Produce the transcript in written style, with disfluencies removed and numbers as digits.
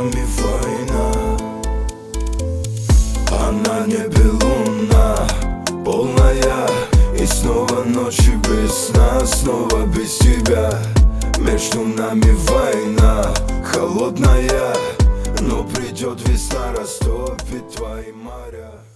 нами война, а на небе луна полная. И снова ночи без сна, снова без тебя. Между нами война холодная, но придет весна, растопит твои моря.